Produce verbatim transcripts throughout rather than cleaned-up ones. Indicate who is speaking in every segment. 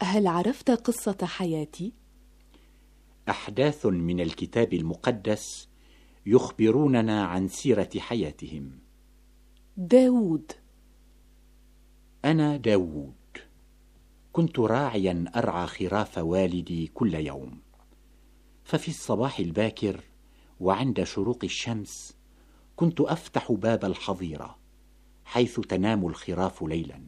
Speaker 1: هل عرفت قصة حياتي؟
Speaker 2: أحداث من الكتاب المقدس يخبروننا عن سيرة حياتهم.
Speaker 1: داود.
Speaker 2: أنا داود، كنت راعيا أرعى خراف والدي كل يوم، ففي الصباح الباكر وعند شروق الشمس كنت أفتح باب الحظيرة حيث تنام الخراف ليلا،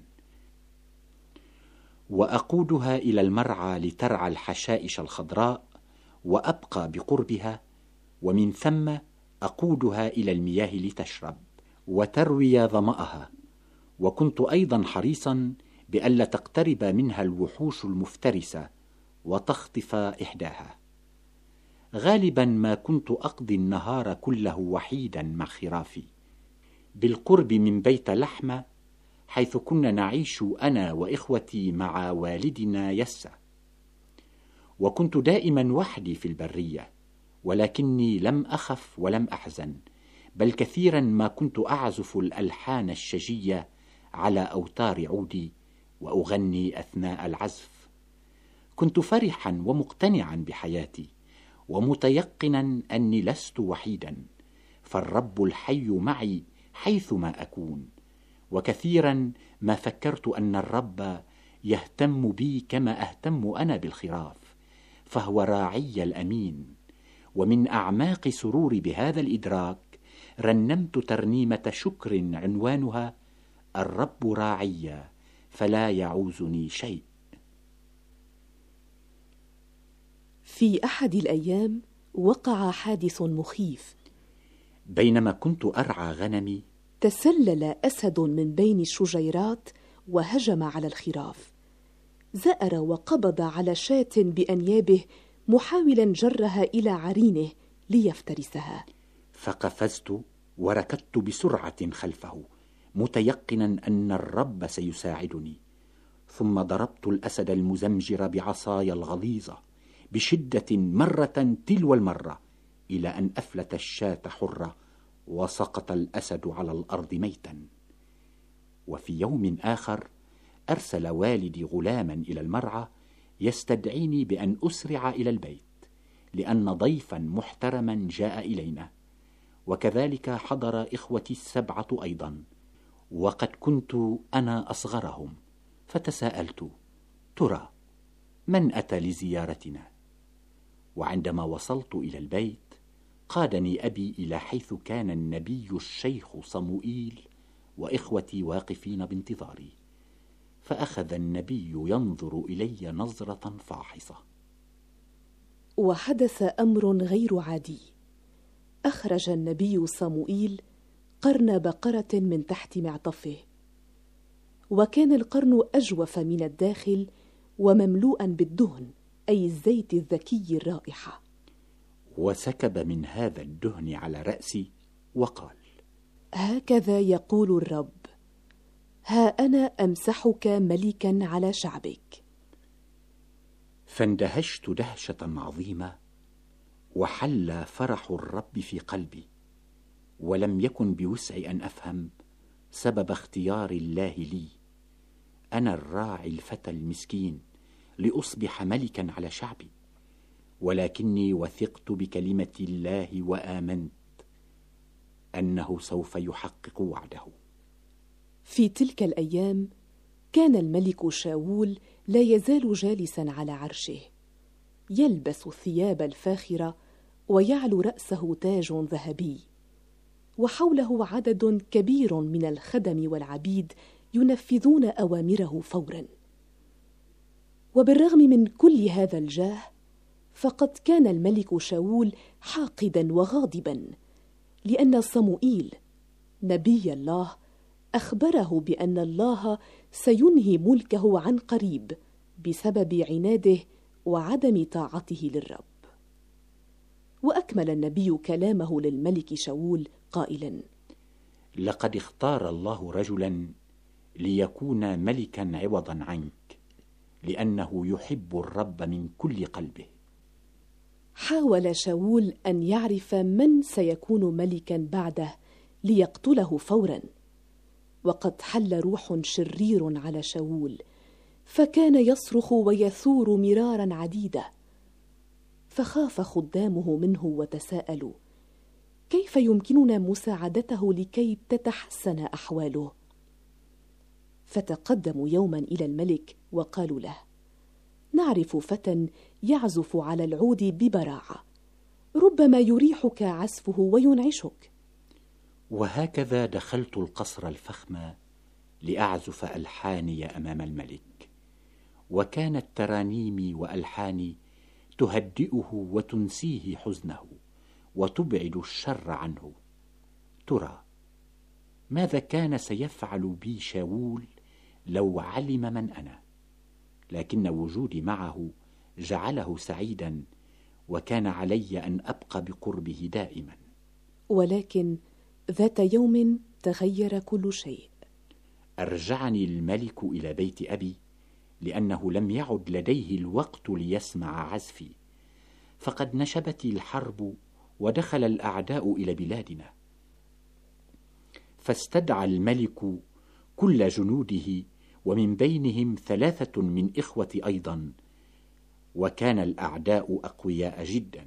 Speaker 2: وأقودها إلى المرعى لترعى الحشائش الخضراء، وأبقى بقربها، ومن ثم أقودها إلى المياه لتشرب وتروي ظمأها. وكنت أيضا حريصا بألا تقترب منها الوحوش المفترسة وتخطف إحداها. غالبا ما كنت أقضي النهار كله وحيدا مع خرافي بالقرب من بيت لحمة، حيث كنا نعيش أنا وإخوتي مع والدنا يسّا. وكنت دائما وحدي في البرية، ولكني لم أخف ولم أحزن، بل كثيرا ما كنت أعزف الألحان الشجية على أوتار عودي وأغني أثناء العزف. كنت فرحا ومقتنعا بحياتي، ومتيقنا أني لست وحيدا، فالرب الحي معي حيثما أكون. وكثيرا ما فكرت أن الرب يهتم بي كما أهتم أنا بالخراف، فهو راعي الأمين. ومن أعماق سروري بهذا الإدراك رنمت ترنيمة شكر عنوانها: الرب راعي فلا يعوزني شيء.
Speaker 1: في أحد الأيام وقع حادث مخيف.
Speaker 2: بينما كنت أرعى غنمي
Speaker 1: تسلل أسد من بين الشجيرات وهجم على الخراف. زأر وقبض على شاة بأنيابه محاولا جرها إلى عرينه ليفترسها.
Speaker 2: فقفزت وركضت بسرعة خلفه، متيقنا أن الرب سيساعدني. ثم ضربت الأسد المزمجر بعصاي الغليظة بشدة مرة تلو المرة، إلى أن أفلت الشاة حرة وسقط الأسد على الأرض ميتا. وفي يوم آخر أرسل والدي غلاما إلى المرعى يستدعيني بأن أسرع إلى البيت، لأن ضيفا محترما جاء إلينا، وكذلك حضر إخوتي السبعة أيضا، وقد كنت أنا أصغرهم. فتساءلت: ترى من أتى لزيارتنا؟ وعندما وصلت إلى البيت قادني أبي إلى حيث كان النبي الشيخ صموئيل وإخوتي واقفين بانتظاري. فأخذ النبي ينظر إلي نظرة فاحصة.
Speaker 1: وحدث أمر غير عادي. أخرج النبي صموئيل قرن بقرة من تحت معطفه، وكان القرن أجوف من الداخل ومملوءا بالدهن، أي الزيت الذكي الرائحة.
Speaker 2: وسكب من هذا الدهن على رأسي وقال:
Speaker 1: هكذا يقول الرب: ها أنا أمسحك ملكا على شعبك.
Speaker 2: فاندهشت دهشة عظيمة، وحل فرح الرب في قلبي، ولم يكن بوسعي أن أفهم سبب اختيار الله لي، أنا الراعي الفتى المسكين، لأصبح ملكا على شعبي. ولكني وثقت بكلمة الله وآمنت أنه سوف يحقق وعده.
Speaker 1: في تلك الأيام كان الملك شاول لا يزال جالسا على عرشه، يلبس الثياب الفاخرة ويعلو رأسه تاج ذهبي، وحوله عدد كبير من الخدم والعبيد ينفذون أوامره فورا. وبالرغم من كل هذا الجاه، فقد كان الملك شاول حاقدا وغاضبا، لأن صموئيل نبي الله أخبره بأن الله سينهي ملكه عن قريب بسبب عناده وعدم طاعته للرب. وأكمل النبي كلامه للملك شاول قائلا:
Speaker 2: لقد اختار الله رجلا ليكون ملكا عوضا عنك، لأنه يحب الرب من كل قلبه.
Speaker 1: حاول شاول أن يعرف من سيكون ملكا بعده ليقتله فورا، وقد حل روح شرير على شاول، فكان يصرخ ويثور مرارا عديدة. فخاف خدامه منه وتساءلوا: كيف يمكننا مساعدته لكي تتحسن أحواله؟ فتقدموا يوما إلى الملك وقالوا له: نعرف فتى يعزف على العود ببراعة، ربما يريحك عزفه وينعشك.
Speaker 2: وهكذا دخلت القصر الفخم لأعزف ألحاني أمام الملك، وكانت ترانيمي وألحاني تهدئه وتنسيه حزنه وتبعد الشر عنه. ترى ماذا كان سيفعل بي شاول لو علم من أنا؟ لكن وجودي معه جعله سعيدا، وكان علي أن أبقى بقربه دائما.
Speaker 1: ولكن ذات يوم تغير كل شيء.
Speaker 2: أرجعني الملك إلى بيت أبي، لأنه لم يعد لديه الوقت ليسمع عزفي، فقد نشبت الحرب ودخل الأعداء إلى بلادنا. فاستدعى الملك كل جنوده، ومن بينهم ثلاثة من إخوتي أيضا، وكان الأعداء أقوياء جدا.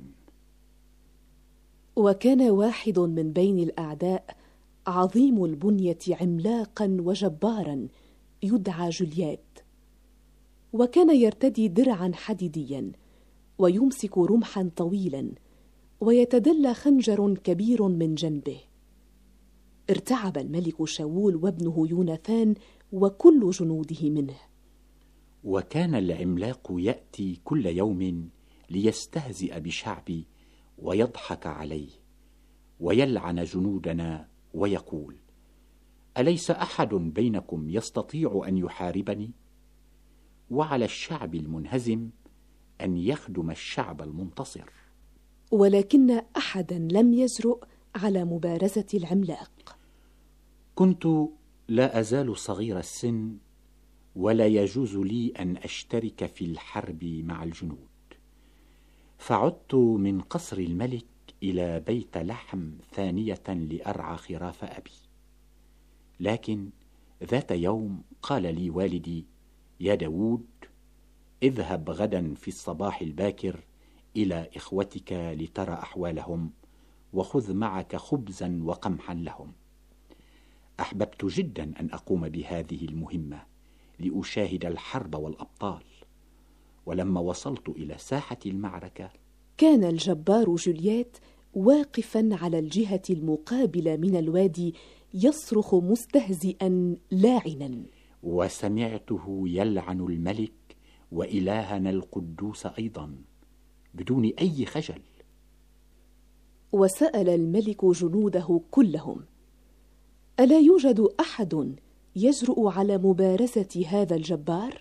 Speaker 1: وكان واحد من بين الأعداء عظيم البنية عملاقا وجبارا يدعى جوليات، وكان يرتدي درعا حديديا ويمسك رمحا طويلا ويتدلى خنجر كبير من جنبه. ارتعب الملك شاول وابنه يوناثان وكل جنوده منه.
Speaker 2: وكان العملاق يأتي كل يوم ليستهزئ بشعبي ويضحك عليه ويلعن جنودنا ويقول: أليس أحد بينكم يستطيع أن يحاربني؟ وعلى الشعب المنهزم أن يخدم الشعب المنتصر.
Speaker 1: ولكن أحدا لم يجرؤ على مبارزة العملاق.
Speaker 2: كنت لا أزال صغير السن، ولا يجوز لي أن أشترك في الحرب مع الجنود، فعدت من قصر الملك إلى بيت لحم ثانية لأرعى خراف أبي. لكن ذات يوم قال لي والدي: يا داود، اذهب غدا في الصباح الباكر إلى إخوتك لترى أحوالهم، وخذ معك خبزا وقمحا لهم. أحببت جدا أن أقوم بهذه المهمة لأشاهد الحرب والأبطال. ولما وصلت إلى ساحة المعركة،
Speaker 1: كان الجبار جوليات واقفا على الجهة المقابلة من الوادي يصرخ مستهزئا لاعنا،
Speaker 2: وسمعته يلعن الملك وإلهنا القدوس أيضا بدون أي خجل.
Speaker 1: وسأل الملك جنوده كلهم: ألا يوجد أحد يجرؤ على مبارزة هذا الجبار؟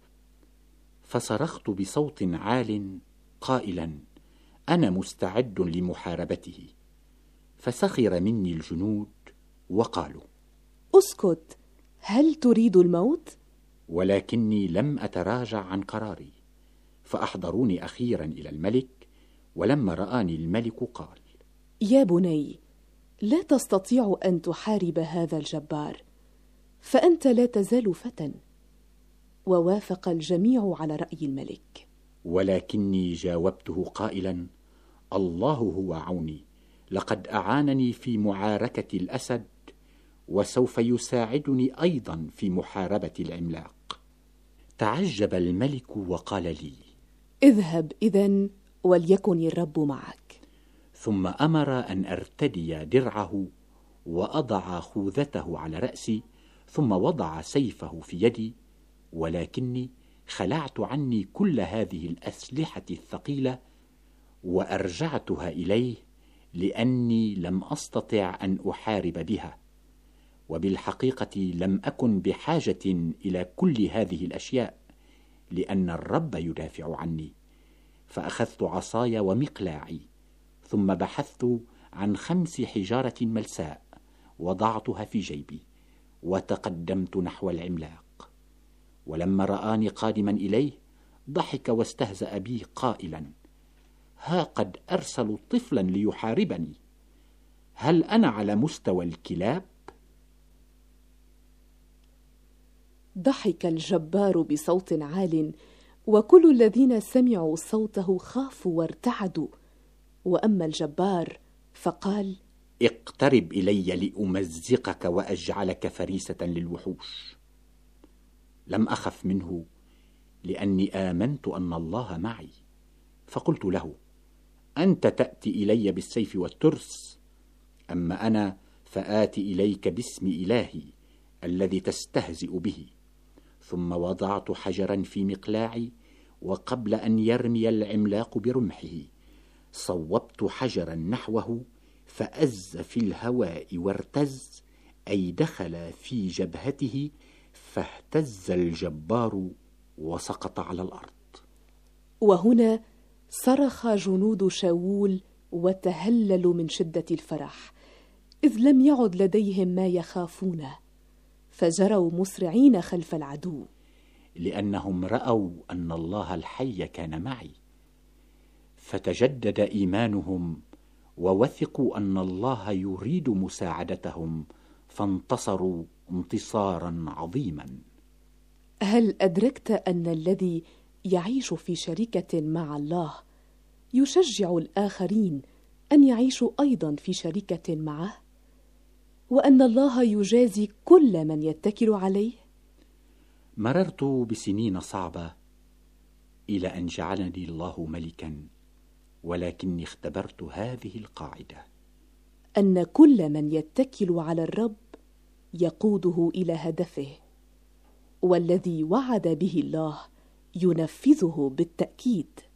Speaker 2: فصرخت بصوت عال قائلا: أنا مستعد لمحاربته. فسخر مني الجنود وقالوا:
Speaker 1: اسكت، هل تريد الموت؟
Speaker 2: ولكني لم أتراجع عن قراري، فأحضروني أخيرا إلى الملك. ولما رآني الملك قال:
Speaker 1: يا بني، لا تستطيع أن تحارب هذا الجبار، فأنت لا تزال فتى. ووافق الجميع على رأي الملك.
Speaker 2: ولكني جاوبته قائلا: الله هو عوني، لقد أعانني في معاركة الأسد، وسوف يساعدني أيضا في محاربة العملاق. تعجب الملك وقال لي:
Speaker 1: اذهب إذن، وليكن الرب معك.
Speaker 2: ثم أمر أن أرتدي درعه وأضع خوذته على رأسي، ثم وضع سيفه في يدي. ولكني خلعت عني كل هذه الأسلحة الثقيلة وأرجعتها إليه، لأني لم أستطع أن أحارب بها. وبالحقيقة لم أكن بحاجة إلى كل هذه الأشياء، لأن الرب يدافع عني. فأخذت عصاي ومقلاعي، ثم بحثت عن خمس حجارة ملساء، وضعتها في جيبي، وتقدمت نحو العملاق. ولما رآني قادما إليه ضحك واستهزأ بي قائلا: ها قد أرسلوا طفلا ليحاربني، هل أنا على مستوى الكلاب؟
Speaker 1: ضحك الجبار بصوت عال، وكل الذين سمعوا صوته خافوا وارتعدوا. وأما الجبار فقال:
Speaker 2: اقترب إلي لأمزقك وأجعلك فريسة للوحوش. لم أخف منه لأني آمنت أن الله معي، فقلت له: أنت تأتي إلي بالسيف والترس، أما أنا فآتي إليك باسم إلهي الذي تستهزئ به. ثم وضعت حجرا في مقلاعي، وقبل أن يرمي العملاق برمحه صوبت حجرا نحوه، فأز في الهواء وارتز، أي دخل في جبهته، فاهتز الجبار وسقط على الأرض.
Speaker 1: وهنا صرخ جنود شاول وتهللوا من شدة الفرح، إذ لم يعد لديهم ما يخافونه، فجروا مسرعين خلف العدو،
Speaker 2: لأنهم رأوا أن الله الحي كان معي. فتجدد إيمانهم ووثقوا أن الله يريد مساعدتهم، فانتصروا انتصارا عظيما.
Speaker 1: هل أدركت أن الذي يعيش في شركة مع الله يشجع الآخرين أن يعيشوا أيضا في شركة معه، وأن الله يجازي كل من يتكل عليه؟
Speaker 2: مررت بسنين صعبة إلى أن جعلني الله ملكا، ولكني اختبرت هذه القاعدة:
Speaker 1: أن كل من يتكل على الرب يقوده إلى هدفه، والذي وعد به الله ينفذه بالتأكيد.